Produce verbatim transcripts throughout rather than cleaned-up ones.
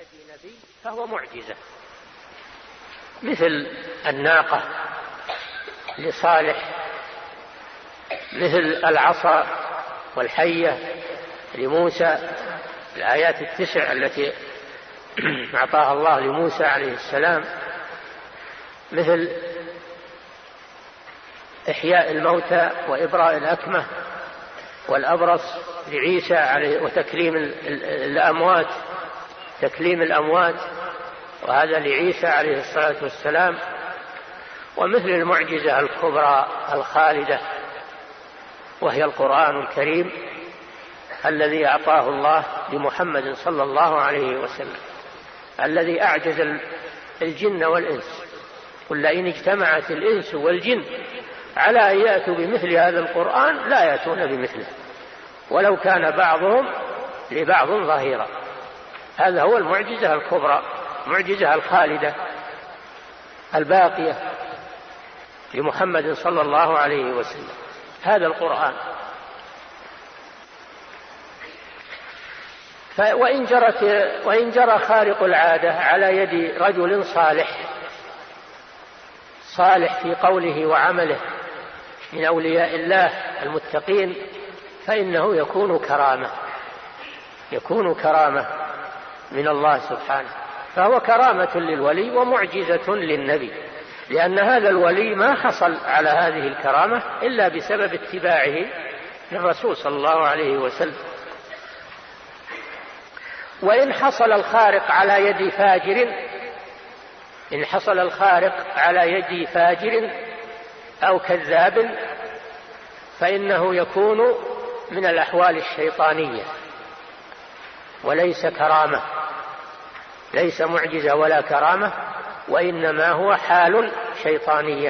يأتي نبي فهو معجزة، مثل الناقة لصالح، مثل العصا والحية لموسى، الآيات التسع التي أعطاها الله لموسى عليه السلام، مثل إحياء الموتى وإبراء الأكمة والأبرص لعيسى عليه، وتكليم الأموات، تكليم الأموات، وهذا لعيسى عليه الصلاة والسلام. ومثل المعجزة الكبرى الخالدة وهي القرآن الكريم الذي أعطاه الله لمحمد صلى الله عليه وسلم، الذي أعجز الجن والإنس. قل لئن اجتمعت الإنس والجن على أن يأتوا بمثل هذا القرآن لا يأتون بمثله ولو كان بعضهم لبعض ظهيرا. هذا هو المعجزة الكبرى، المعجزة الخالدة الباقية لمحمد صلى الله عليه وسلم، هذا القرآن. وإن جرت وإن جرى خارق العادة على يد رجل صالح صالح في قوله وعمله من أولياء الله المتقين فإنه يكون كرامة، يكون كرامة من الله سبحانه، فهو كرامة للولي ومعجزة للنبي، لأن هذا الولي ما حصل على هذه الكرامة إلا بسبب اتباعه للرسول صلى الله عليه وسلم. وإن حصل الخارق على يد فاجر إن حصل الخارق على يد فاجر أو كذاب فإنه يكون من الأحوال الشيطانية وليس كرامة، ليس معجزة ولا كرامة، وإنما هو حال شيطانية.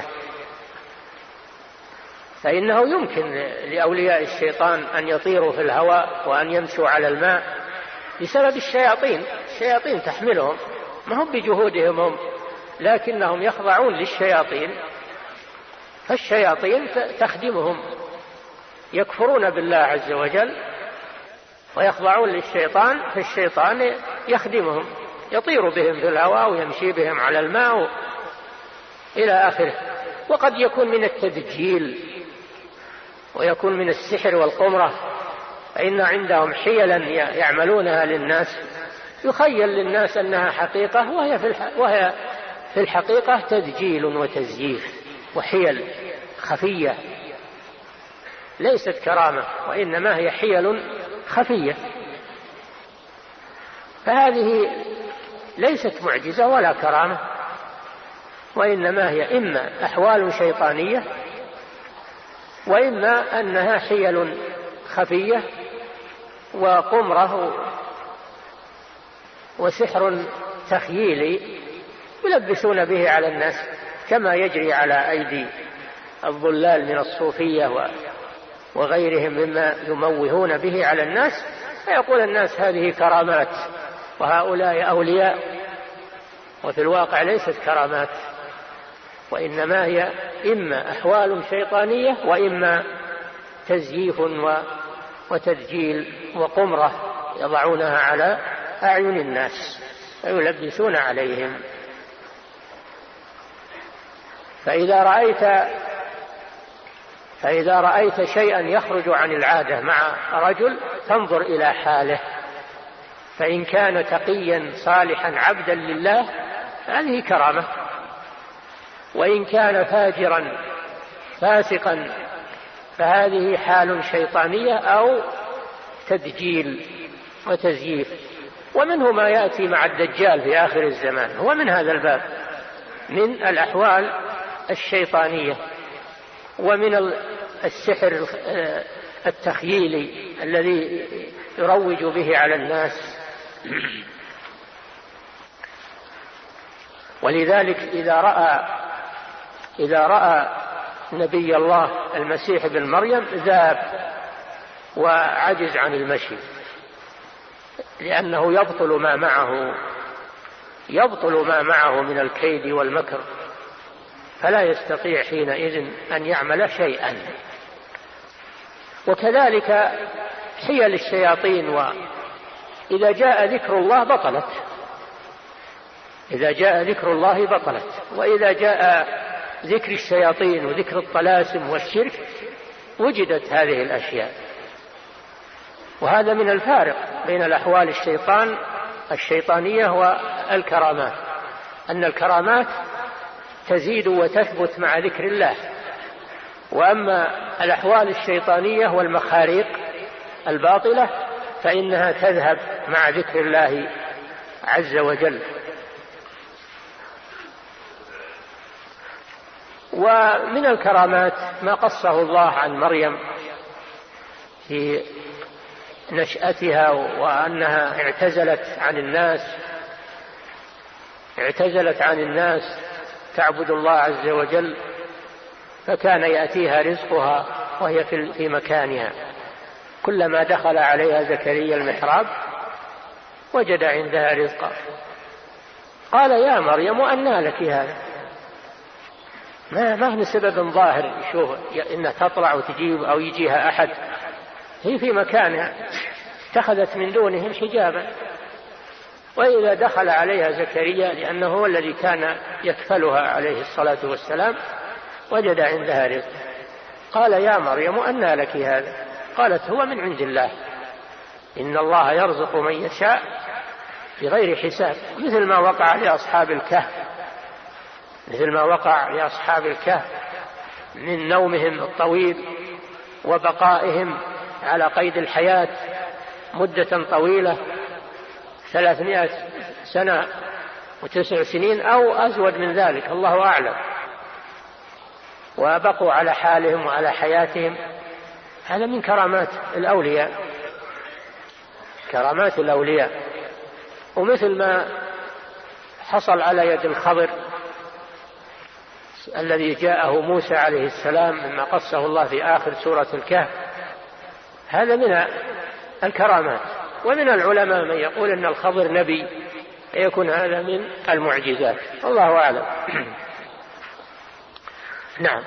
فإنه يمكن لأولياء الشيطان أن يطيروا في الهواء وأن يمشوا على الماء بسبب الشياطين، الشياطين تحملهم، ما هم بجهودهم هم، لكنهم يخضعون للشياطين، فالشياطين تخدمهم، يكفرون بالله عز وجل ويخضعون للشيطان، فالشيطان يخدمهم، يطير بهم في الهواء ويمشي بهم على الماء إلى آخره. وقد يكون من التدجيل ويكون من السحر والقمرة، فإن عندهم حيلا يعملونها للناس يخيل للناس أنها حقيقة وهي في, وهي في الحقيقة تدجيل وتزييف وحيل خفية، ليست كرامة وإنما هي حيل خفية. فهذه ليست معجزة ولا كرامة، وإنما هي إما أحوال شيطانية وإما أنها حيل خفية وقمرة وسحر تخييلي يلبسون به على الناس، كما يجري على أيدي الضلال من الصوفية وغيرهم مما يموهون به على الناس، فيقول الناس هذه كرامات وهؤلاء أولياء، وفي الواقع ليست كرامات، وإنما هي إما أحوال شيطانية وإما تزييف وتدجيل وقمرة يضعونها على أعين الناس ويلبسون عليهم. فإذا رأيت فإذا رأيت شيئا يخرج عن العادة مع رجل فانظر إلى حاله، فإن كان تقيا صالحا عبدا لله هذه كرامة، وإن كان فاجرا فاسقا فهذه حال شيطانية أو تدجيل وتزييف. ومنه ما يأتي مع الدجال في آخر الزمان، هو من هذا الباب، من الأحوال الشيطانية ومن السحر التخييلي الذي يروج به على الناس. ولذلك إذا رأى إذا رأى نبي الله المسيح بن مريم ذاب وعجز عن المشي، لأنه يبطل ما معه يبطل ما معه من الكيد والمكر، فلا يستطيع حينئذ أن يعمل شيئا. وكذلك حيل الشياطين، وإذا جاء ذكر الله بطلت، إذا جاء ذكر الله بطلت، وإذا جاء ذكر الشياطين وذكر الطلاسم والشرك وجدت هذه الأشياء. وهذا من الفارق بين الأحوال الشيطان الشيطانية والكرامات، أن الكرامات تزيد وتثبت مع ذكر الله، وأما الأحوال الشيطانية والمخاريق الباطلة فإنها تذهب مع ذكر الله عز وجل. ومن الكرامات ما قصه الله عن مريم في نشأتها، وأنها اعتزلت عن الناس اعتزلت عن الناس تعبد الله عز وجل، فكان يأتيها رزقها وهي في مكانها. كلما دخل عليها زكريا المحراب وجد عندها رزقا. قال يا مريم أنى لك هذا؟ ما ما من سبب ظاهر يشوف إنها تطلع وتجيب أو يجيها أحد، هي في مكانها، اتخذت من دونهم حجابا. وإذا دخل عليها زكريا لأنه هو الذي كان يكفلها عليه الصلاة والسلام وجد عندها رزق. قال يا مريم أنى لك هذا؟ قالت هو من عند الله، إن الله يرزق من يشاء بغير حساب. مثل ما وقع لأصحاب الكهف مثل ما وقع لأصحاب الكهف من نومهم الطويل وبقائهم على قيد الحياة مدة طويلة، ثلاثمائة سنة وتسع سنين أو أزود من ذلك، الله أعلم، وبقوا على حالهم وعلى حياتهم. هذا من كرامات الأولياء كرامات الأولياء. ومثل ما حصل على يد الخضر الذي جاءه موسى عليه السلام مما قصه الله في آخر سورة الكهف، هذا من الكرامات. ومن العلماء من يقول أن الخضر نبي، يكون هذا من المعجزات، الله أعلم. نعم.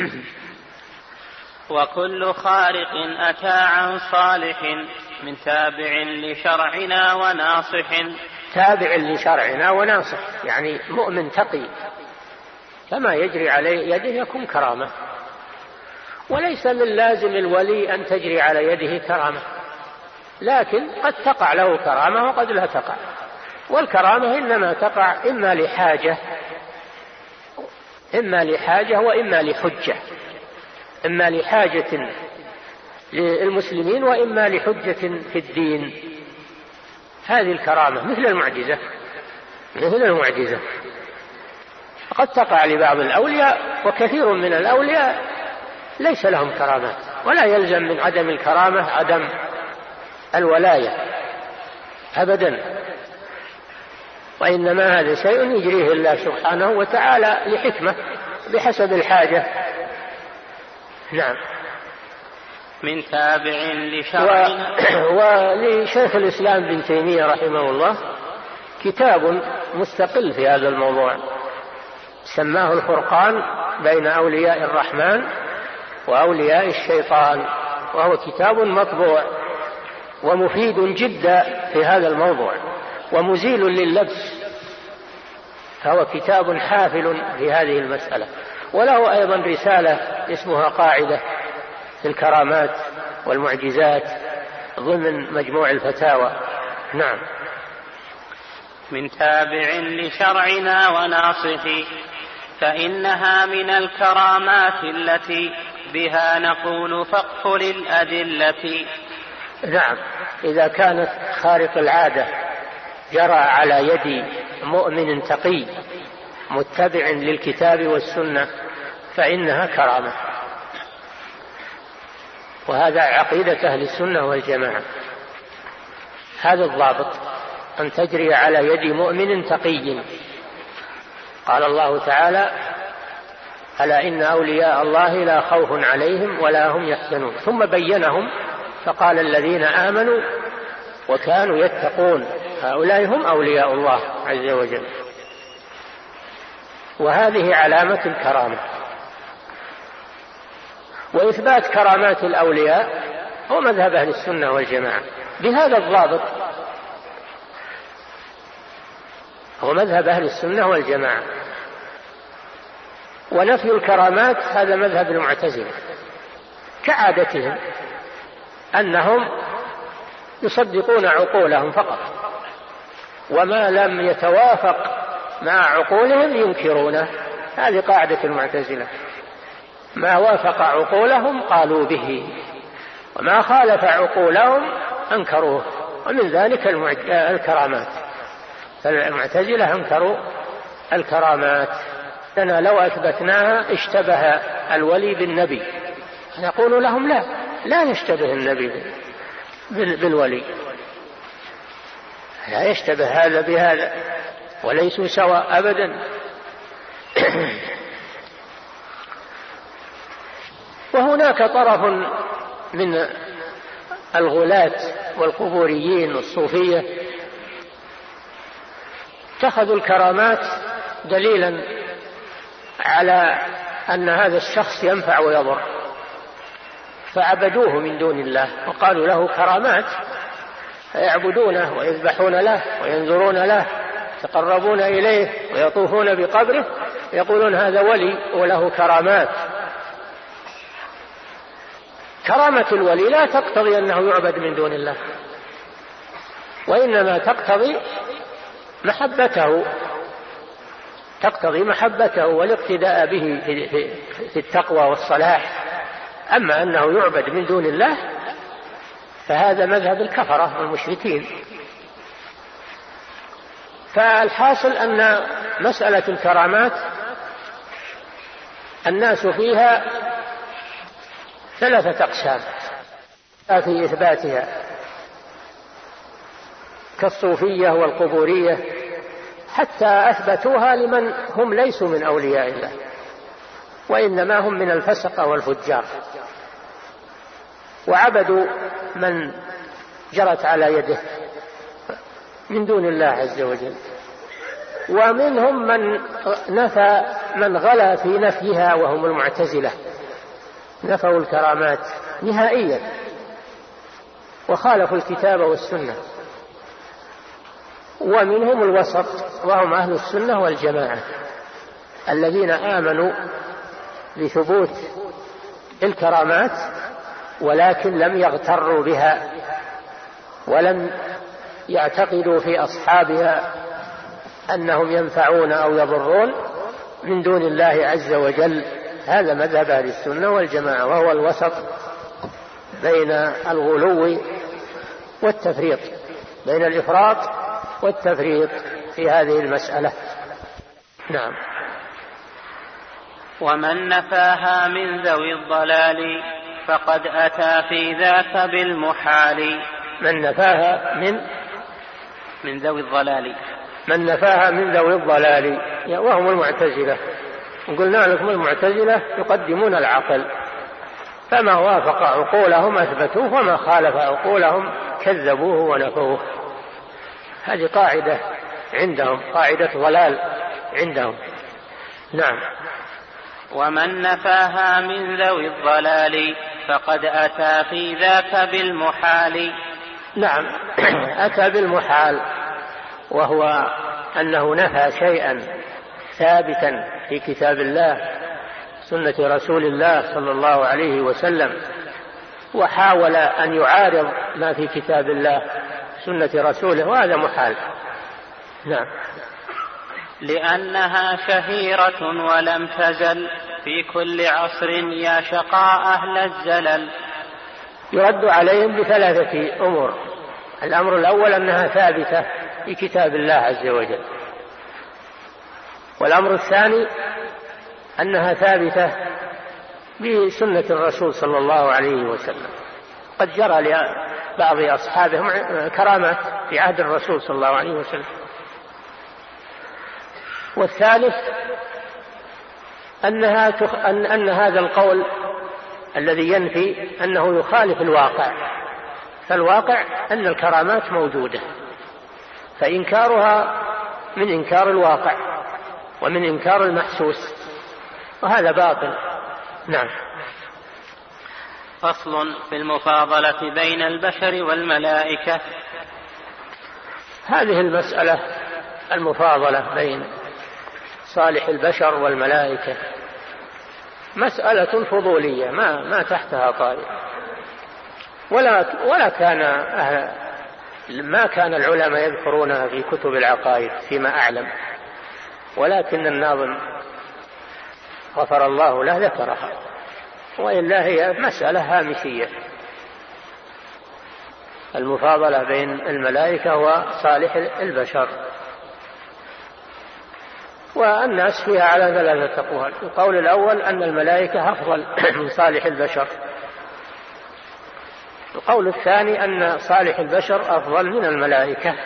وكل خارق أتى عن صالح من تابع لشرعنا وناصح. تابع لشرعنا وناصح يعني مؤمن تقي، فما يجري عليه يده يكون كرامة. وليس من لازم الولي أن تجري على يده كرامة، لكن قد تقع له كرامة وقد لا تقع. والكرامة إنما تقع إما لحاجة إما لحاجة وإما لحجة، إما لحاجة للمسلمين وإما لحجة في الدين. هذه الكرامة مثل المعجزة مثل المعجزة قد تقع لبعض الأولياء، وكثير من الأولياء ليس لهم كرامات، ولا يلزم من عدم الكرامة عدم الولاية أبدا، وإنما هذا شيء يجريه الله سبحانه وتعالى لحكمة بحسب الحاجة. نعم. من تابع لشرعنا. و... ولشيخ الإسلام بن تيمية رحمه الله كتاب مستقل في هذا الموضوع سماه الفرقان بين أولياء الرحمن وأولياء الشيطان، وهو كتاب مطبوع ومفيد جدا في هذا الموضوع ومزيل لللبس، فهو كتاب حافل في هذه المسألة. وله أيضا رسالة اسمها قاعدة في الكرامات والمعجزات ضمن مجموع الفتاوى. نعم. من تابع لشرعنا وناصح، فإنها من الكرامات التي بها نقول فقه للأدلة. نعم. إذا كانت خارق العادة جرى على يد مؤمن تقي متبع للكتاب والسنة فإنها كرامة، وهذا عقيدة أهل السنة والجماعة. هذا الضابط أن تجري على يد مؤمن تقي. قال الله تعالى ألا إن أولياء الله لا خوف عليهم ولا هم يحزنون، ثم بينهم فقال الذين آمنوا وكانوا يتقون هؤلاء هم أولياء الله عز وجل. وهذه علامة الكرامة. وإثبات كرامات الأولياء هو مذهب أهل السنة والجماعة بهذا الضابط، هو مذهب أهل السنة والجماعة. ونفي الكرامات هذا مذهب المعتزلة كعادتهم، أنهم يصدقون عقولهم فقط، وما لم يتوافق مع عقولهم ينكرونه. هذه قاعدة المعتزلة، ما وافق عقولهم قالوا به، وما خالف عقولهم أنكروه. ومن ذلك الكرامات، فالمعتزلة أنكروا الكرامات. لنا لو أثبتناها اشتبه الولي بالنبي، نقول لهم لا لا يشتبه النبي بالولي، لا يشتبه هذا بهذا، وليسوا سواء أبدا. وهناك طرف من الغلاة والقبوريين والصوفية اتخذوا الكرامات دليلا على أن هذا الشخص ينفع ويضر، فعبدوه من دون الله وقالوا له كرامات، فيعبدونه ويذبحون له وينذرون له، يتقربون إليه ويطوفون بقبره، يقولون هذا ولي وله كرامات. كرامة الولي لا تقتضي أنه يعبد من دون الله، وإنما تقتضي محبته، تقتضي محبته والاقتداء به في التقوى والصلاح. أما أنه يعبد من دون الله فهذا مذهب الكفرة والمشركين. فالحاصل أن مسألة الكرامات الناس فيها ثلاثة أقسام في إثباتها، كالصوفية والقبورية، حتى أثبتوها لمن هم ليسوا من أولياء الله، وإنما هم من الفسقة والفجار، وعبدوا من جرت على يده من دون الله عز وجل. ومنهم من نفى من غلا في نفيها، وهم المعتزلة، نفوا الكرامات نهائيا وخالفوا الكتاب والسنة. ومنهم الوسط، وهم أهل السنة والجماعة، الذين آمنوا بثبوت الكرامات ولكن لم يغتروا بها، ولم يعتقدوا في أصحابها أنهم ينفعون أو يضرون من دون الله عز وجل. هذا مذهب أهل السنة والجماعة، وهو الوسط بين الغلو والتفريط، بين الإفراط والتفريط في هذه المسألة. نعم. ومن نفاها من ذوي الضلال فقد أتى في ذاك بالمحال. من نفاها من من ذوي الضلال من نفاها من ذوي الضلال وهم المعتزلة. وقلنا لكم المعتزلة يقدمون العقل، فما وافق عقولهم أثبتوه، وما خالف عقولهم كذبوه ونفوه. هذه قاعدة عندهم، قاعدة ضلال عندهم. نعم. ومن نفاها من ذوي الضلال فقد أتى في ذاك بالمحال. نعم، أتى بالمحال، وهو أنه نفى شيئا ثابتا في كتاب الله سنة رسول الله صلى الله عليه وسلم، وحاول أن يعارض ما في كتاب الله سنة رسوله، وهذا محال. نعم. لأنها شهيرة ولم تزل في كل عصر يا شقاء أهل الزلل. يرد عليهم بثلاثة أمور. الأمر الأول أنها ثابتة في كتاب الله عز وجل، والأمر الثاني أنها ثابتة بسنة الرسول صلى الله عليه وسلم، قد جرى لبعض أصحابهم كرامات في عهد الرسول صلى الله عليه وسلم. والثالث أنها تخ... أن... أن هذا القول الذي ينفي أنه يخالف الواقع، فالواقع أن الكرامات موجودة، فإنكارها من إنكار الواقع ومن إنكار المحسوس، وهذا باطل. نعم. فصل في المفاضلة بين البشر والملائكة. هذه المسألة المفاضلة بين صالح البشر والملائكة مسألة فضولية ما ما تحتها طائل، ولا ولا كان أهل ما كان العلماء يذكرونها في كتب العقائد فيما أعلم، ولكن الناظم غفر الله له ذكرها، وإلا هي مسألة هامشية، المفاضلة بين الملائكة وصالح البشر. والناس فيها على ثلاثة أقوال. القول الأول أن الملائكة أفضل من صالح البشر، القول الثاني أن صالح البشر أفضل من الملائكة،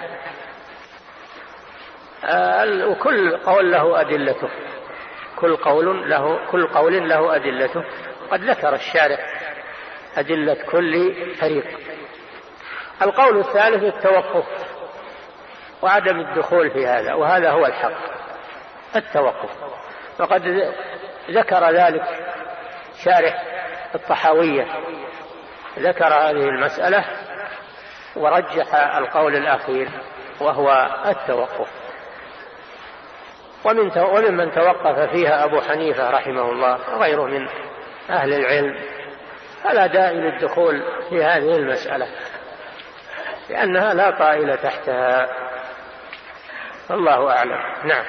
وكل قول له أدلته، كل قول له كل قول له أدلته. قد ذكر الشارح أدلة كل فريق. القول الثالث التوقف وعدم الدخول في هذا، وهذا هو الحق، التوقف. وقد ذكر ذلك شارح الطحاوية، ذكر هذه المسألة ورجح القول الأخير وهو التوقف. ومن وممن توقف فيها أبو حنيفة رحمه الله وغيره من أهل العلم، فلا داعي للدخول في هذه المسألة لأنها لا طائل تحتها، الله أعلم. نعم.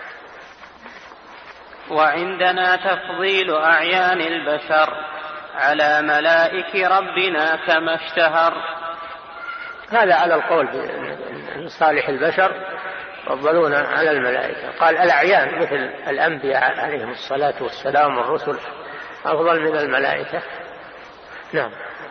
وعندنا تفضيل أعيان البشر على ملائك ربنا كما اشتهر. هذا على القول بصالح البشر يفضلون على الملائكة. قال الأعيان مثل الأنبياء عليهم الصلاة والسلام والرسل أفضل من الملائكة. نعم.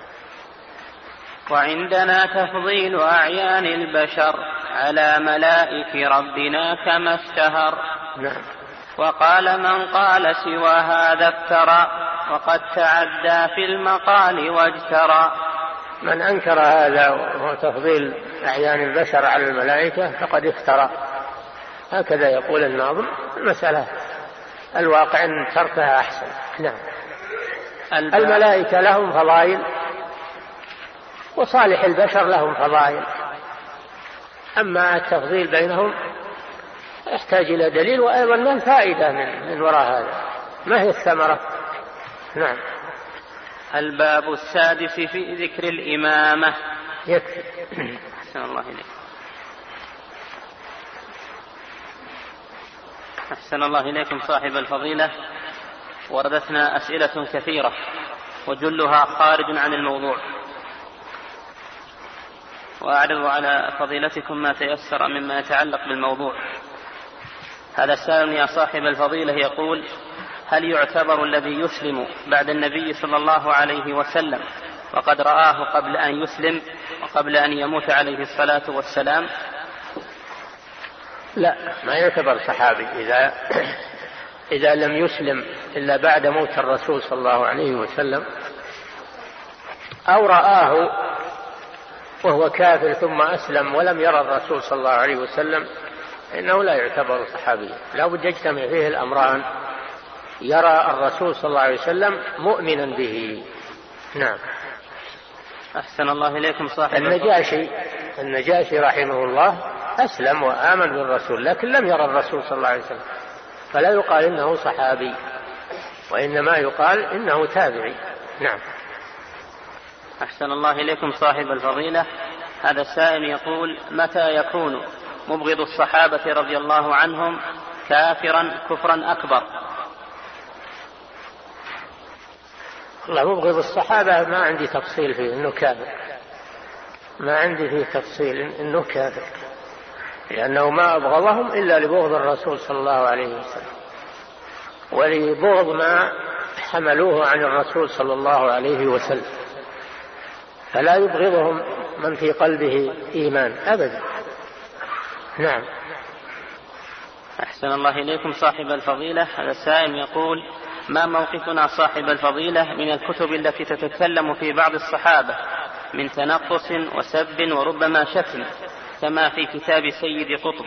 وعندنا تفضيل أعيان البشر على ملائك ربنا كما اشتهر. نعم. وقال من قال سوى هذا افترى وقد تعدى في المقال واجترى. من أنكر هذا وتفضيل أعيان البشر على الملائكة فقد افترى، هكذا يقول الناظم. المسألة الواقع أن تركها أحسن. نعم. الملائكة لهم فضائل وصالح البشر لهم فضائل، أما التفضيل بينهم يحتاج إلى دليل، وأيضا ما الفائدة من, من وراء هذا، ما هي الثمرة؟ نعم. الباب السادس في ذكر الإمامة. يكفي. أحسن الله إليك. أحسن الله إليكم صاحب الفضيلة. وردتنا أسئلة كثيرة وجلها خارج عن الموضوع، وأعرض على فضيلتكم ما تيسر مما يتعلق بالموضوع. هذا السائل يا صاحب الفضيلة يقول: هل يعتبر الذي يسلم بعد النبي صلى الله عليه وسلم وقد رآه قبل أن يسلم وقبل أن يموت عليه الصلاة والسلام؟ لا، ما يعتبر صحابي إذا إذا لم يسلم إلا بعد موت الرسول صلى الله عليه وسلم، أو رآه وهو كافر ثم أسلم ولم يرى الرسول صلى الله عليه وسلم، إنه لا يعتبر صحابيا. لا بد يجتمع فيه الأمران: يرى الرسول صلى الله عليه وسلم مؤمنا به. نعم. أحسن الله إليكم صاحب النجاشي النجاشي رحمه الله أسلم وآمن بالرسول، لكن لم يرى الرسول صلى الله عليه وسلم، فلا يقال إنه صحابي، وإنما يقال إنه تابعي. نعم. أحسن الله إليكم صاحب الفضيلة. هذا السائل يقول: متى يكون مبغض الصحابة رضي الله عنهم كافرا كفرا أكبر؟ الله، مبغض الصحابة ما عندي تفصيل فيه إنه كافر، ما عندي فيه تفصيل إنه كافر، لأنه ما أبغضهم إلا لبغض الرسول صلى الله عليه وسلم ولبغض ما حملوه عن الرسول صلى الله عليه وسلم، فلا يبغضهم من في قلبه إيمان أبدا. نعم. أحسن الله إليكم صاحب الفضيلة. هذا السائل يقول: ما موقفنا صاحب الفضيلة من الكتب التي تتكلم في بعض الصحابة من تنقص وسب وربما شتم، كما في كتاب سيد قطب؟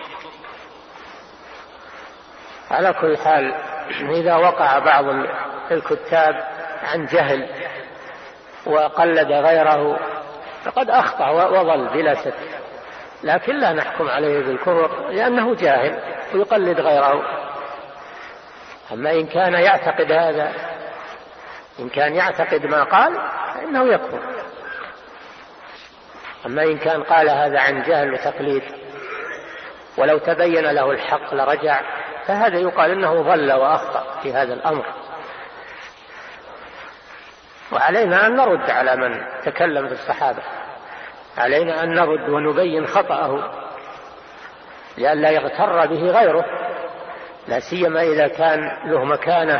على كل حال، إذا وقع بعض الكتاب عن جهل وقلد غيره فقد أخطأ وضل بلا شك، لكن لا نحكم عليه بالكفر لأنه جاهل ويقلد غيره. أما إن كان يعتقد هذا، إن كان يعتقد ما قال فإنه يكفر. أما إن كان قال هذا عن جهل وتقليد ولو تبين له الحق لرجع، فهذا يقال إنه ضل وأخطأ في هذا الأمر. وعلينا أن نرد على من تكلم في الصحابة، علينا أن نرد ونبين خطأه لئلا يغتر به غيره، لا سيما إذا كان له مكانة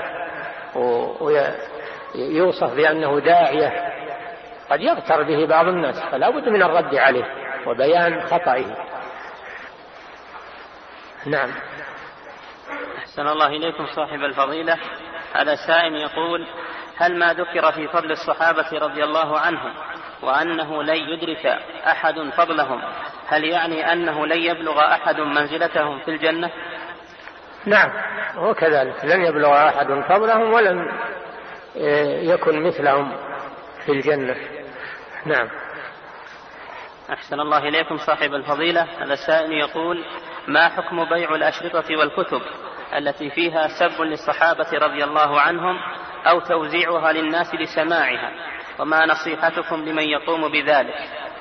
ويوصف بأنه داعية، قد يغتر به بعض الناس، فلا بد من الرد عليه وبيان خطئه. نعم. أحسن الله إليكم صاحب الفضيلة. هذا سائل يقول: هل ما ذكر في فضل الصحابة رضي الله عنهم وأنه لن يدرك أحد فضلهم، هل يعني أنه لن يبلغ أحد منزلتهم في الجنة؟ نعم، هو كذلك، لن يبلغ أحد فضلهم ولن يكن مثلهم في الجنة. نعم. أحسن الله إليكم صاحب الفضيلة. هذا السائل يقول: ما حكم بيع الأشرطة والكتب التي فيها سب للصحابة رضي الله عنهم أو توزيعها للناس لسماعها، وما نصيحتكم لمن يقوم بذلك؟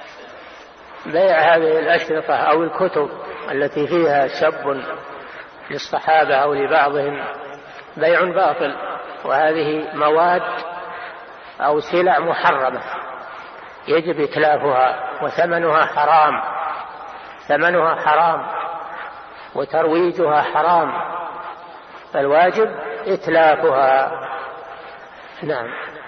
بيع هذه الأشرطة أو الكتب التي فيها سب للصحابة أو لبعضهم بيع باطل، وهذه مواد أو سلع محرمة يجب إتلافها، وثمنها حرام، ثمنها حرام وترويجها حرام، فالواجب إتلافها. نعم.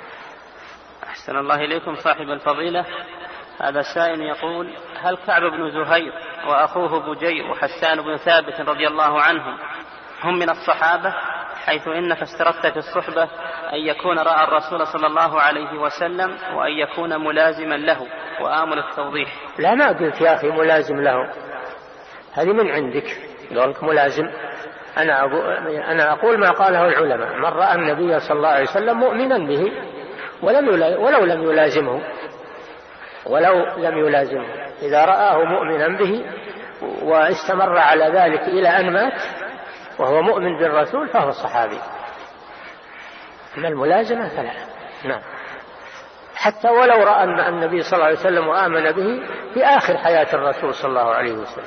أحسن الله إليكم صاحب الفضيلة. هذا السائل يقول: هل كعب بن زهير وأخوه بجير وحسان بن ثابت رضي الله عنهم هم من الصحابة، حيث إنك اشترطت في الصحبة أن يكون رأى الرسول صلى الله عليه وسلم وأن يكون ملازما له، وآمل التوضيح؟ لا، ما قلت يا أخي ملازم له، هذه من عندك قولك ملازم. أنا أنا أقول ما قاله العلماء: من رأى النبي صلى الله عليه وسلم مؤمنا به ولم ولو لم يلازمه ولو لم يلازمه إذا رآه مؤمنا به واستمر على ذلك إلى أن مات وهو مؤمن بالرسول فهو الصحابي. أما الملازمة فلا. نعم. حتى ولو رأى النبي صلى الله عليه وسلم وآمن به في آخر حياة الرسول صلى الله عليه وسلم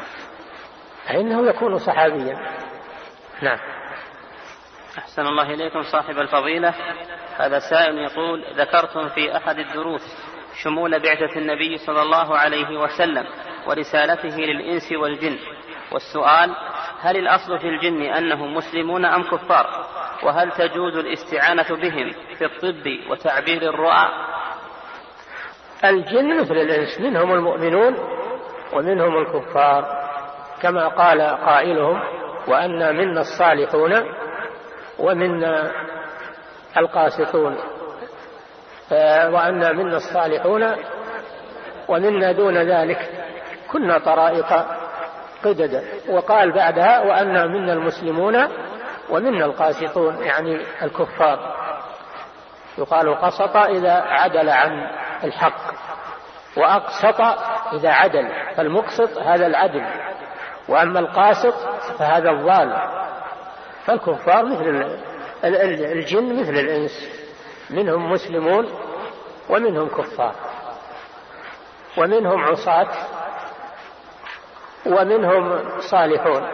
فإنه يكون صحابيا. نعم. أحسن الله إليكم صاحب الفضيلة. هذا سائل يقول: ذكرتم في أحد الدروس شمول بعثة النبي صلى الله عليه وسلم ورسالته للإنس والجن، والسؤال: هل الأصل في الجن أنهم مسلمون أم كفار؟ وهل تجوز الاستعانة بهم في الطب وتعبير الرؤى؟ الجن مثل الإنس، منهم المؤمنون ومنهم الكفار، كما قال قائلهم: وأنا منا الصالحون ومنا القاسطون، وأنا منا الصالحون ومنا دون ذلك كنا طرائق قددا. وقال بعدها: وأنا منا المسلمون ومنا القاسطون، يعني الكفار. يقال قسط إذا عدل عن الحق، وأقسط إذا عدل، فالمقسط هذا العدل، وأما القاسط فهذا الضال. فالكفار مثل الجن مثل الإنس، منهم مسلمون ومنهم كفار، ومنهم عصاة ومنهم صالحون،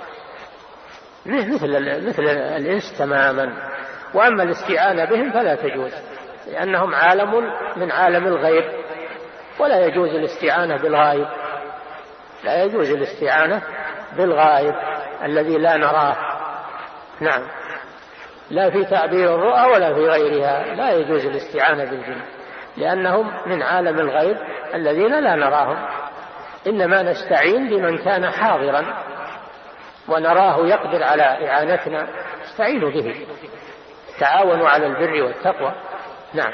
مثل مثل الإنس تماما. وأما الاستعانة بهم فلا تجوز، لأنهم عالم من عالم الغيب، ولا يجوز الاستعانة بالغائب، لا يجوز الاستعانة بالغائب الذي لا نراه. نعم. لا في تعبير الرؤى ولا في غيرها لا يجوز الاستعانة بالجن، لأنهم من عالم الغيب الذين لا نراهم، إنما نستعين بمن كان حاضرا ونراه يقدر على إعانتنا، استعينوا به، تعاونوا على البر والتقوى. نعم.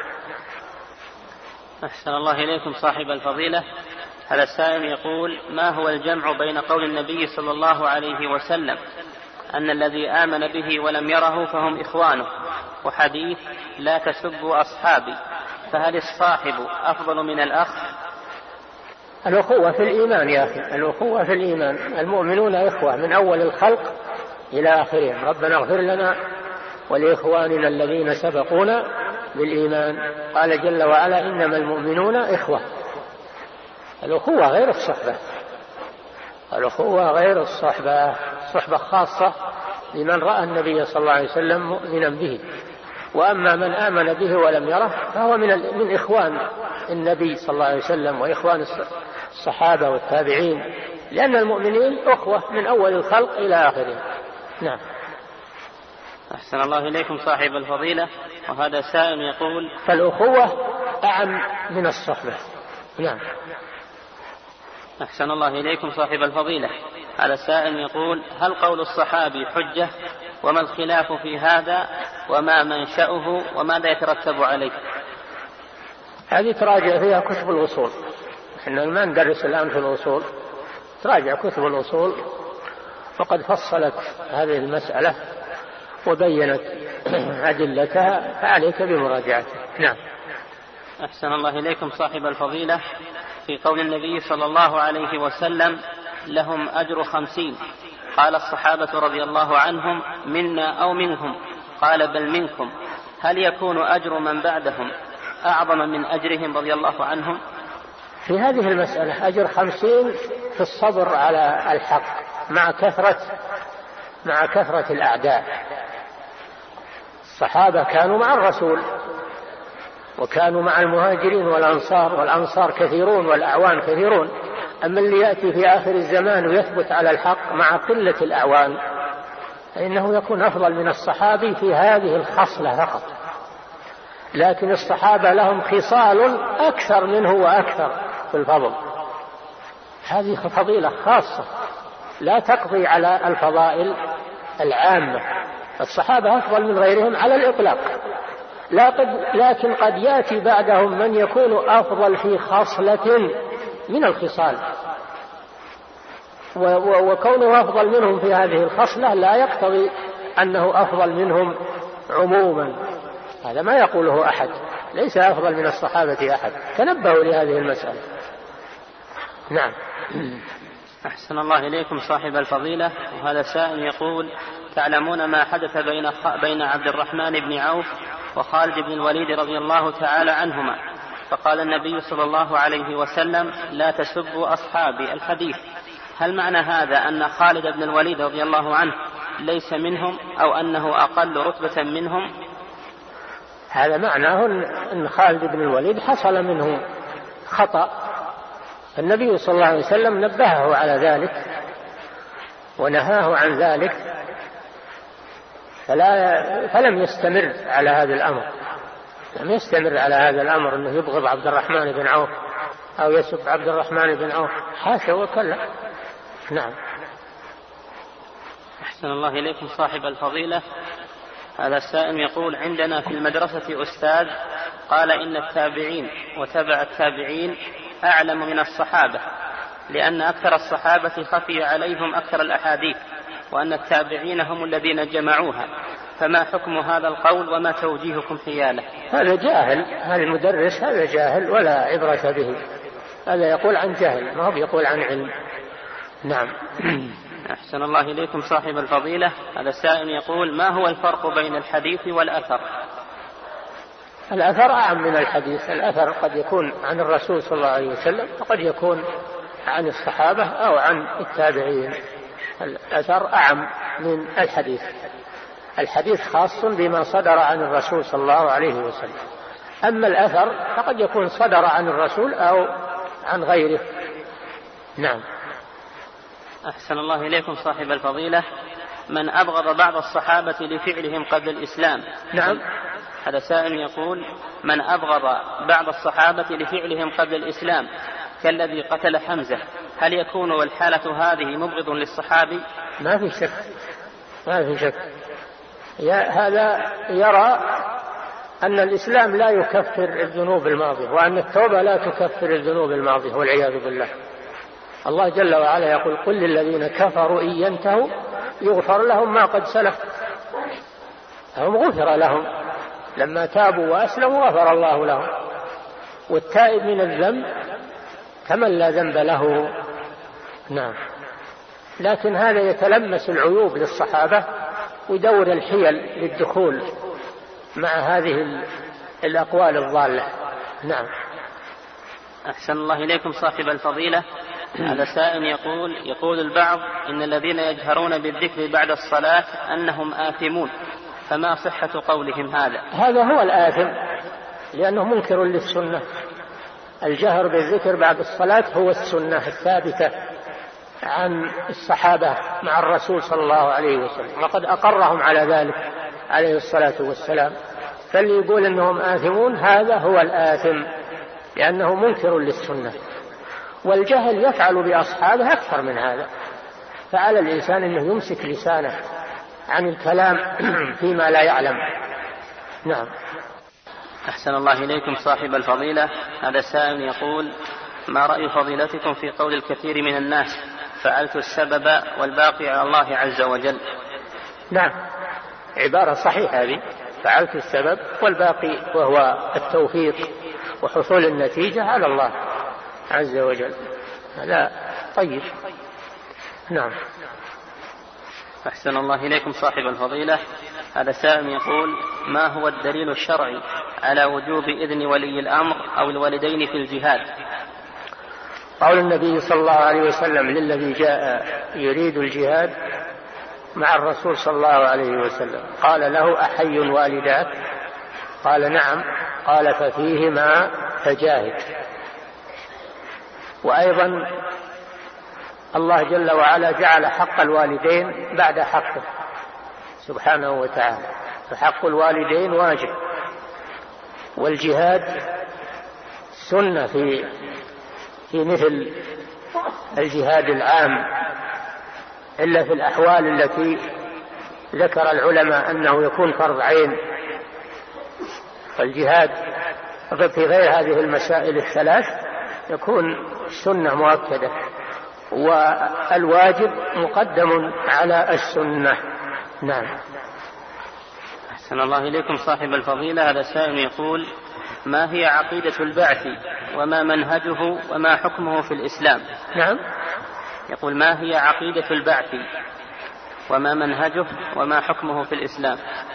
أحسن الله إليكم صاحب الفضيلة. هذا السائل يقول: ما هو الجمع بين قول النبي صلى الله عليه وسلم أن الذي آمن به ولم يره فهم إخوانه، وحديث لا تسبوا أصحابي، فهل الصاحب أفضل من الأخ؟ الأخوة في الإيمان يا أخي، الأخوة في الإيمان، المؤمنون إخوة من أول الخلق إلى آخرهم. ربنا اغفر لنا ولإخواننا الذين سبقونا بالإيمان. قال جل وعلا إنما المؤمنون إخوة. الأخوة غير الصحبة، الأخوة غير الصحبة، الصحبة خاصة لمن رأى النبي صلى الله عليه وسلم مؤمنا به، وأما من آمن به ولم يره فهو من, من إخوان النبي صلى الله عليه وسلم وإخوان الصحابة والتابعين، لأن المؤمنين أخوة من أول الخلق إلى آخره. نعم. أحسن الله إليكم صاحب الفضيلة. وهذا سائل يقول فالأخوة أعم من الصحبة. نعم. أحسن الله إليكم صاحب الفضيلة. هذا سائل يقول هل قول الصحابي حجة، وما الخلاف في هذا، وما منشأه، وماذا يترتب عليه؟ هذه تراجع فيها كتب الأصول، إحنا ما ندرس الآن في الأصول، تراجع كتب الأصول وقد فصلت هذه المسألة وبينت أدلتها، فعليك بمراجعتها. نعم. أحسن الله إليكم صاحب الفضيلة. في قول النبي صلى الله عليه وسلم لهم أجر خمسين، قال الصحابة رضي الله عنهم منا أو منهم، قال بل منكم، هل يكون أجر من بعدهم أعظم من أجرهم رضي الله عنهم؟ في هذه المسألة أجر خمسين في الصبر على الحق مع كثرة مع كثرة الأعداء. الصحابة كانوا مع الرسول وكانوا مع المهاجرين والأنصار، والأنصار كثيرون والأعوان كثيرون، أما اللي يأتي في آخر الزمان ويثبت على الحق مع قلة الأعوان فإنه يكون أفضل من الصحابي في هذه الخصلة فقط. لكن الصحابة لهم خصال أكثر منه وأكثر في الفضل، هذه فضيلة خاصة لا تقضي على الفضائل العامة. الصحابة أفضل من غيرهم على الإطلاق، لكن قد يأتي بعدهم من يكون أفضل في خصلة من الخصال، وكونه أفضل منهم في هذه الخصلة لا يقتضي أنه أفضل منهم عموما، هذا ما يقوله أحد، ليس أفضل من الصحابة أحد. تنبهوا لهذه المسألة. نعم. أحسن الله إليكم صاحب الفضيلة. وهذا سائل يقول تعلمون ما حدث بين بين عبد الرحمن بن عوف وخالد بن الوليد رضي الله تعالى عنهما، فقال النبي صلى الله عليه وسلم لا تسبوا أصحابي الحديث، هل معنى هذا أن خالد بن الوليد رضي الله عنه ليس منهم أو أنه أقل رتبة منهم؟ هذا معناه أن خالد بن الوليد حصل منه خطأ، النبي صلى الله عليه وسلم نبهه على ذلك ونهاه عن ذلك، فلا فلم يستمر على هذا الأمر، لم يستمر على هذا الأمر أنه يبغض عبد الرحمن بن عوف أو يسب عبد الرحمن بن عوف، حاشا وكلا. نعم. أحسن الله إليكم صاحب الفضيلة. هذا السائل يقول عندنا في المدرسة أستاذ قال إن التابعين وتبع التابعين أعلم من الصحابة، لأن أكثر الصحابة خفي عليهم أكثر الأحاديث، وأن التابعين هم الذين جمعوها، فما حكم هذا القول وما توجيهكم حياله؟ هذا جاهل، هذا المدرس هذا جاهل ولا عبرة به، هذا يقول عن جهل ما هو يقول عن علم. نعم. أحسن الله إليكم صاحب الفضيلة. هذا السائل يقول ما هو الفرق بين الحديث والأثر؟ الأثر أعم من الحديث، الأثر قد يكون عن الرسول صلى الله عليه وسلم وقد يكون عن الصحابة أو عن التابعين، الأثر أعم من الحديث. الحديث خاص بما صدر عن الرسول صلى الله عليه وسلم، أما الأثر فقد يكون صدر عن الرسول أو عن غيره. نعم. أحسن الله إليكم صاحب الفضيلة. من أبغض بعض الصحابة لفعلهم قبل الإسلام؟ نعم. هذا سائل يقول من أبغض بعض الصحابة لفعلهم قبل الإسلام كالذي قتل حمزة، هل يكون والحالة هذه مبغض للصحابي؟ ما في شك، ما في شك. هذا يرى أن الإسلام لا يكفر الذنوب الماضية، وأن التوبة لا تكفر الذنوب الماضية والعياذ بالله. الله جل وعلا يقول قل للذين كفروا إن ينتهوا يغفر لهم ما قد سلف، هم غفر لهم لما تابوا وأسلموا غفر الله لهم. والتائب من الذنب كمن لا ذنب له. نعم. لكن هذا يتلمس العيوب للصحابة ويدور الحيل للدخول مع هذه الأقوال الضالة. نعم. أحسن الله إليكم صاحب الفضيلة. هذا سائل يقول يقول البعض إن الذين يجهرون بالذكر بعد الصلاة أنهم آثمون، فما صحة قولهم هذا؟ هذا هو الآثم، لأنه منكر للسنة. الجهر بالذكر بعد الصلاة هو السنة الثابتة عن الصحابة مع الرسول صلى الله عليه وسلم، وقد أقرهم على ذلك عليه الصلاة والسلام. فاللي يقول أنهم آثمون هذا هو الآثم، لأنه منكر للسنة. والجهل يفعل بأصحابه أكثر من هذا، فعلى الإنسان أنه يمسك لسانه عن الكلام فيما لا يعلم. نعم. أحسن الله إليكم صاحب الفضيلة. هذا سائل يقول ما رأي فضيلتكم في قول الكثير من الناس فعلت السبب والباقي على الله عز وجل؟ نعم، عبارة صحيحة هذه، فعلت السبب والباقي وهو التوفيق وحصول النتيجة على الله عز وجل. لا طيب. نعم. أحسن الله إليكم صاحب الفضيلة. هذا سائل يقول ما هو الدليل الشرعي على وجوب إذن ولي الأمر أو الوالدين في الجهاد؟ قول النبي صلى الله عليه وسلم للذي جاء يريد الجهاد مع الرسول صلى الله عليه وسلم قال له أحي والداك؟ قال نعم. قال ففيهما فجاهد. وأيضا الله جل وعلا جعل حق الوالدين بعد حقه سبحانه وتعالى، فحق الوالدين واجب، والجهاد سنة في في مثل الجهاد العام، إلا في الأحوال التي ذكر العلماء أنه يكون فرض عين. فالجهاد في غير هذه المسائل الثلاث يكون سنة مؤكدة، والواجب مقدم على السنة. نعم. أحسن الله إليكم صاحب الفضيلة. هذا سائل يقول ما هي عقيدة البعث وما منهجه وما حكمه في الإسلام؟ نعم. يقول ما هي عقيدة البعث وما منهجه وما حكمه في الإسلام؟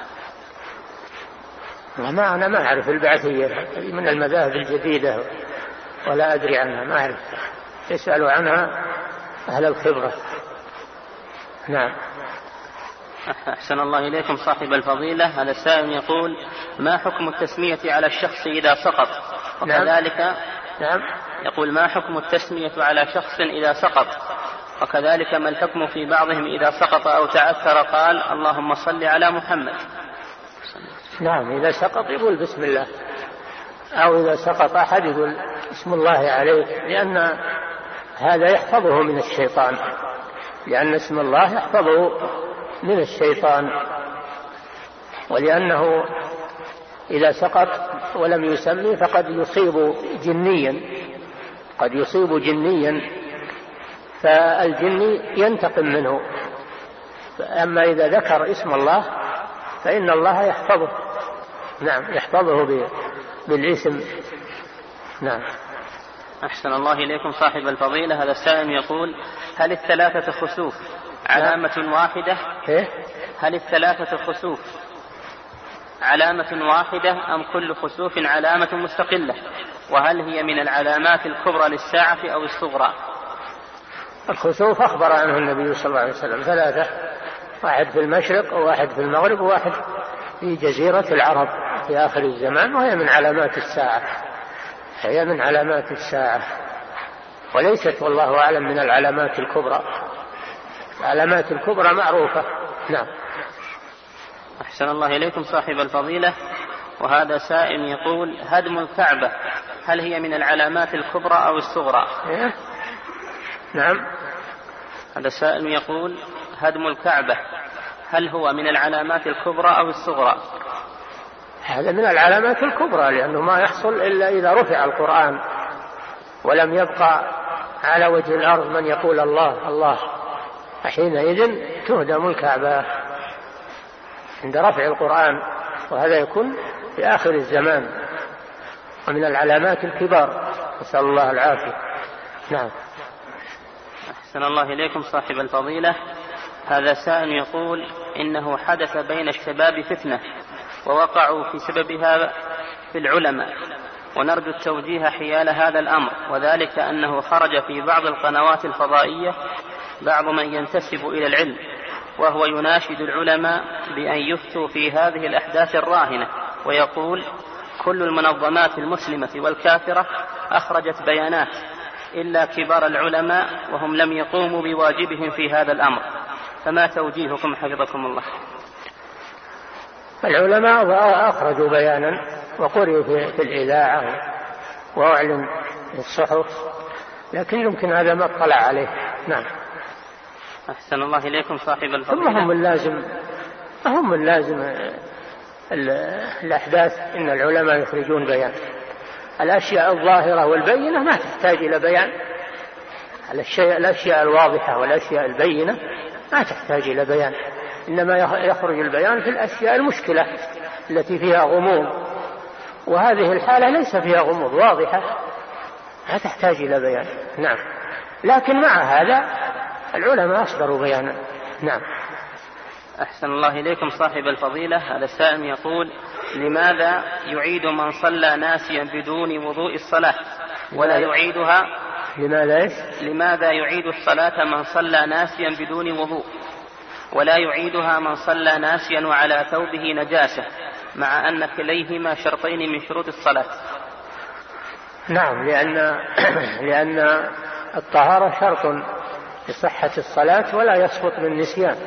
ما أنا ما أعرف البعثية من المذاهب الجديدة ولا أدري عنها، ما أعرف، يسألوا عنها أهل الخبرة. نعم. أحسن الله إليكم صاحب الفضيلة. هذا السائل يقول ما حكم التسمية على الشخص إذا سقط؟ وكذلك نعم. نعم. يقول ما حكم التسمية على شخص إذا سقط، وكذلك ما الحكم في بعضهم إذا سقط أو تعثر قال اللهم صل على محمد؟ نعم، إذا سقط يقول بسم الله، أو إذا سقط أحد يقول بسم الله عليه، لأن هذا يحفظه من الشيطان، لأن اسم الله يحفظه من الشيطان، ولأنه إذا سقط ولم يسمي فقد يصيب جنيا، قد يصيب جنيا فالجني ينتقم منه. أما إذا ذكر اسم الله فإن الله يحفظه. نعم، يحفظه بالاسم. نعم. أحسن الله إليكم صاحب الفضيلة. هذا السائل يقول هل الثلاثة خسوف علامة واحدة؟ هل الثلاثة خسوف علامة واحدة أم كل خسوف علامة مستقلة؟ وهل هي من العلامات الكبرى للساعة أو الصغرى؟ الخسوف أخبر عنه النبي صلى الله عليه وسلم ثلاثة، واحد في المشرق وواحد في المغرب وواحد في جزيرة العرب في آخر الزمان، وهي من علامات الساعة، هي من علامات الساعة، وليست والله أعلم من العلامات الكبرى. العلامات الكبرى معروفة. نعم. أحسن الله إليكم صاحب الفضيلة. وهذا سائل يقول هدم الكعبة هل هي من العلامات الكبرى أو الصغرى؟ إيه؟ نعم. هذا سائل يقول هدم الكعبة هل هو من العلامات الكبرى أو الصغرى؟ هذا من العلامات الكبرى، لأنه ما يحصل إلا إذا رفع القرآن ولم يبقى على وجه الأرض من يقول الله الله، حينئذ تهدم الكعبة عند رفع القرآن، وهذا يكون في آخر الزمان ومن العلامات الكبار، نسأل الله العافية. نعم. أحسن الله إليكم صاحب الفضيلة. هذا سائل يقول إنه حدث بين الشباب فتنة ووقعوا في سببها في العلماء، ونرجو التوجيه حيال هذا الأمر، وذلك أنه خرج في بعض القنوات الفضائية بعض من ينتسب إلى العلم وهو يناشد العلماء بأن يفتوا في هذه الأحداث الراهنة، ويقول كل المنظمات المسلمة والكافرة أخرجت بيانات إلا كبار العلماء وهم لم يقوموا بواجبهم في هذا الأمر، فما توجيهكم حفظكم الله؟ العلماء أخرجوا بيانا وقرئوا في الإذاعة وأعلن في الصحف، لكن يمكن هذا ما اطلع عليه. نعم. أحسن الله إليكم صاحب الفضيلة. ثم هم اللازم هم اللازم الأحداث إن العلماء يخرجون بيان. الأشياء الظاهرة والبينة ما تحتاج إلى بيان. الأشياء الواضحة والأشياء البينة ما تحتاج إلى بيان، إنما يخرج البيان في الأشياء المشكلة التي فيها غموض، وهذه الحالة ليس فيها غموض، واضحة لا تحتاج إلى بيان. نعم. لكن مع هذا العلماء أصدروا بيانا. نعم. أحسن الله إليكم صاحب الفضيلة. هذا السائل يقول لماذا يعيد من صلى ناسيا بدون وضوء الصلاة ولا يعيدها؟ لماذا إيش؟ لماذا يعيد الصلاة من صلى ناسيا بدون وضوء ولا يعيدها من صلى ناسيا وعلى ثوبه نجاسة، مع أن كليهما شرطين من شروط الصلاة؟ نعم، لأن لأن الطهارة شرط لصحة الصلاة ولا يسقط بالنسيان،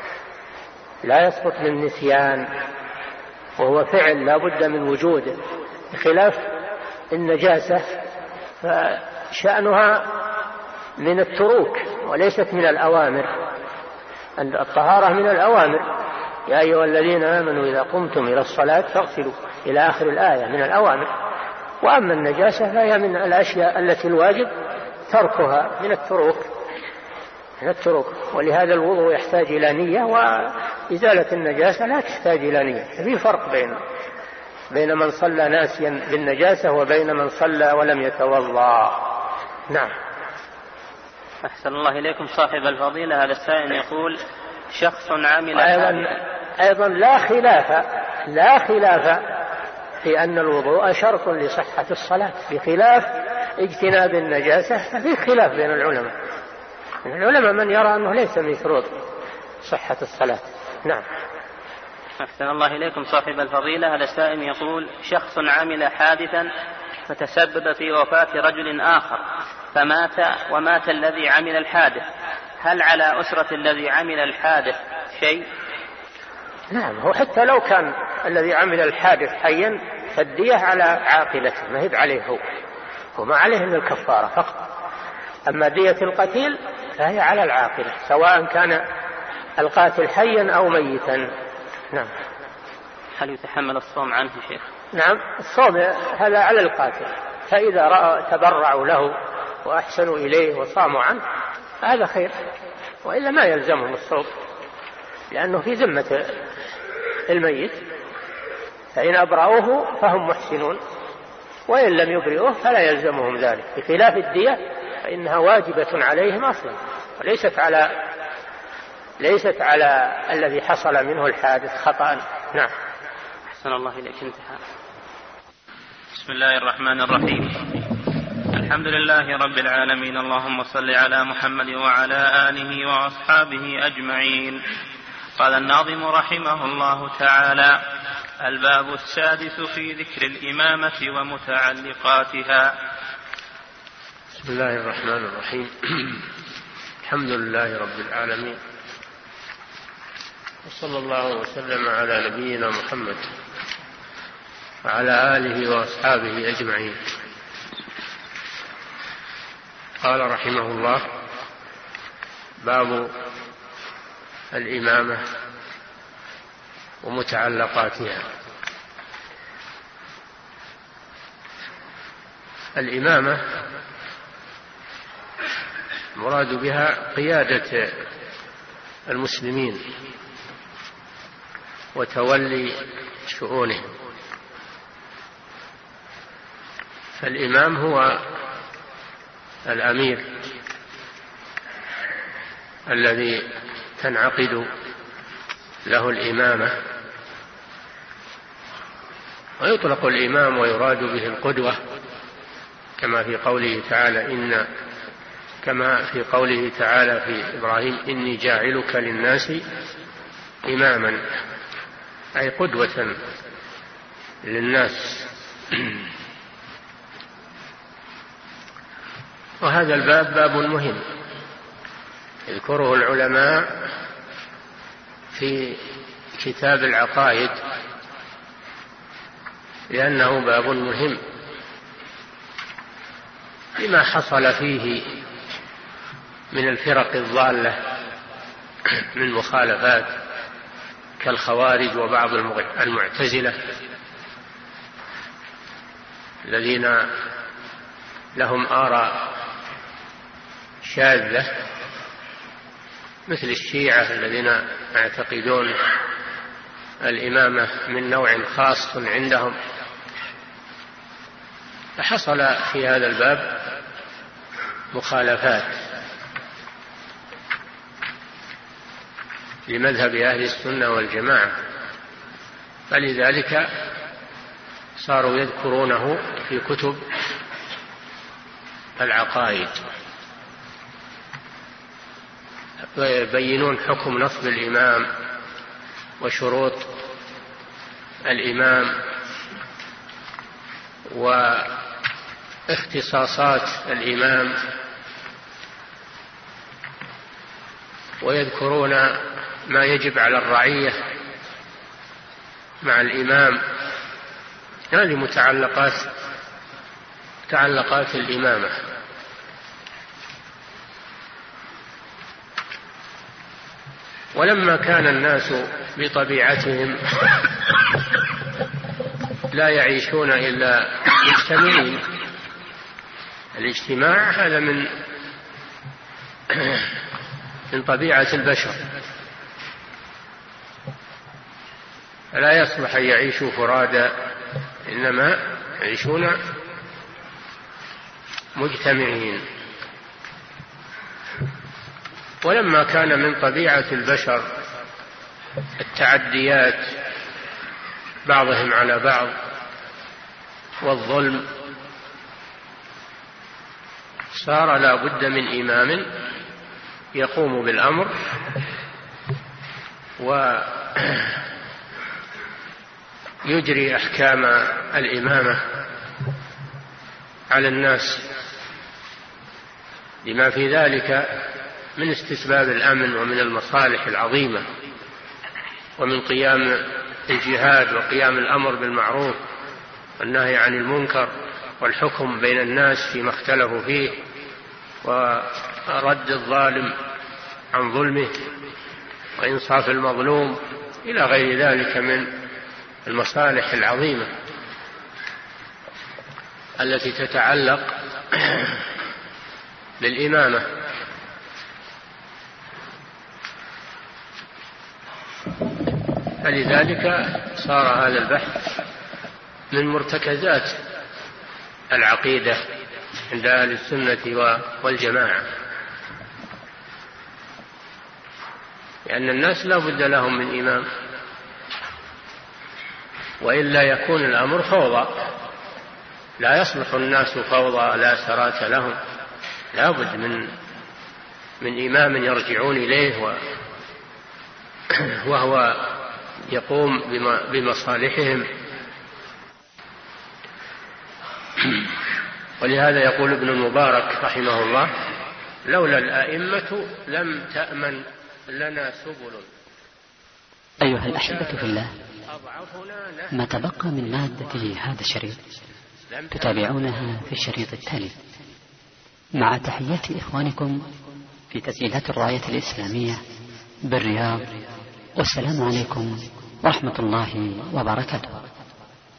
لا يسقط بالنسيان، وهو فعل لا بد من وجوده، بخلاف النجاسة فشأنها من التروك وليست من الأوامر. الطهارة من الأوامر، يا أيها الذين آمنوا إذا قمتم إلى الصلاة فاغسلوا إلى آخر الآية، من الأوامر. وأما النجاسة فهي من الأشياء التي الواجب تركها، من التروك من التروك ولهذا الوضوء يحتاج إلى نية، وإزالة النجاسة لا تحتاج إلى نية. في فرق بين بين من صلى ناسيا بالنجاسة وبين من صلى ولم يتوضأ. نعم. أحسن الله إليكم صاحب الفضيلة. هذا السائل يقول شخص عمل أيضا, أيضا لا خلاف لا خلاف في أن الوضوء شرط لصحة الصلاة، بخلاف اجتناب النجاسة ففي خلاف بين العلماء. العلماء من يرى أنه ليس من شروط صحة الصلاة. نعم. أحسن الله إليكم صاحب الفضيلة. هذا السائل يقول شخص عمل حادثا فتسبب في وفاة رجل آخر فمات ومات الذي عمل الحادث، هل على أسرة الذي عمل الحادث شيء؟ نعم، هو حتى لو كان الذي عمل الحادث حيا فالدية على عاقلته، ما هي عليه هو وما عليه من الكفارة فقط. أما دية القتيل فهي على العاقلة، سواء كان القاتل حيا أو ميتا. نعم. هل يتحمل الصوم عنه شيخ؟ نعم، الصوم هذا على القاتل، فإذا رأى تبرعوا له وأحسنوا إليه وصاموا عنه هذا خير، وإلا ما يلزمهم الصوم، لأنه في ذمة الميت، فإن أبرأوه فهم محسنون، وإن لم يبرئوه فلا يلزمهم ذلك، بخلاف الدية فإنها واجبة عليهم أصلا، وليست على ليست على الذي حصل منه الحادث خطأ. نعم. أحسن الله إليك. انتهى. بسم الله الرحمن الرحيم. الحمد لله رب العالمين، اللهم صل على محمد وعلى آله وأصحابه أجمعين. قال الناظم رحمه الله تعالى: الباب السادس في ذكر الإمامة ومتعلقاتها. بسم الله الرحمن الرحيم. الحمد لله رب العالمين، وصلى الله وسلم على نبينا محمد وعلى آله وأصحابه أجمعين. قال رحمه الله: باب الإمامة ومتعلقاتها. الإمامة مراد بها قيادة المسلمين وتولي شؤونهم، فالإمام هو الأمير الذي تنعقد له الإمامة. ويطلق الإمام ويراد به القدوة، كما في قوله تعالى إن كما في قوله تعالى في إبراهيم إني جاعلك للناس إماما، أي قدوة للناس. وهذا الباب باب مهم يذكره العلماء في كتاب العقائد، لأنه باب مهم لما حصل فيه من الفرق الضالة من مخالفات كالخوارج وبعض المعتزلة الذين لهم آراء شاذة، مثل الشيعة الذين يعتقدون الإمامة من نوع خاص عندهم. فحصل في هذا الباب مخالفات لمذهب أهل السنة والجماعة، فلذلك صاروا يذكرونه في كتب العقائد ويبينون حكم نصب الإمام وشروط الإمام واختصاصات الإمام، ويذكرون ما يجب على الرعية مع الإمام. هذه متعلقات متعلقات الإمامة. ولما كان الناس بطبيعتهم لا يعيشون إلا مجتمعين، الاجتماع هذا من من طبيعة البشر، فلا يصلح أن يعيشوا فرادى، إنما يعيشون مجتمعين. ولما كان من طبيعة البشر التعديات بعضهم على بعض والظلم، صار لا بد من إمام يقوم بالأمر ويجري أحكام الإمامة على الناس، لما في ذلك من استسباب الأمن ومن المصالح العظيمة، ومن قيام الجهاد وقيام الأمر بالمعروف والنهي عن المنكر والحكم بين الناس فيما اختلفوا فيه، ورد الظالم عن ظلمه وإنصاف المظلوم إلى غير ذلك من المصالح العظيمة التي تتعلق بالإمامة. فلذلك صار هذا البحث من مرتكزات العقيدة عند أهل السنة والجماعة، لأن الناس لا بد لهم من إمام، وإلا يكون الأمر فوضى، لا يصلح الناس فوضى لا سرات لهم، لا بد من من إمام يرجعون إليه وهو يقوم بمصالحهم. ولهذا يقول ابن المبارك رحمه الله: لولا الأئمة لم تأمن لنا سبل. أيها الأحبة في الله، ما تبقى من مادة هذا الشريط تتابعونها في الشريط التالي، مع تحيات إخوانكم في تسجيلات الراية الإسلامية بالرياض، والسلام عليكم ورحمة الله وبركاته.